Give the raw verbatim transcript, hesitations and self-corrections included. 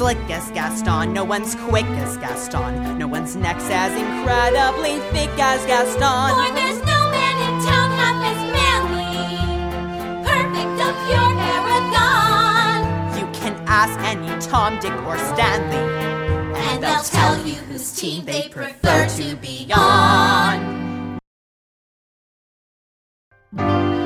slick as Gaston, no one's quick as Gaston, no one's neck's as incredibly thick as Gaston. For there's no man in town half as manly, perfect, a pure paragon. You can ask any Tom, Dick, or Stanley, and, and they'll tell you whose team they prefer to be on.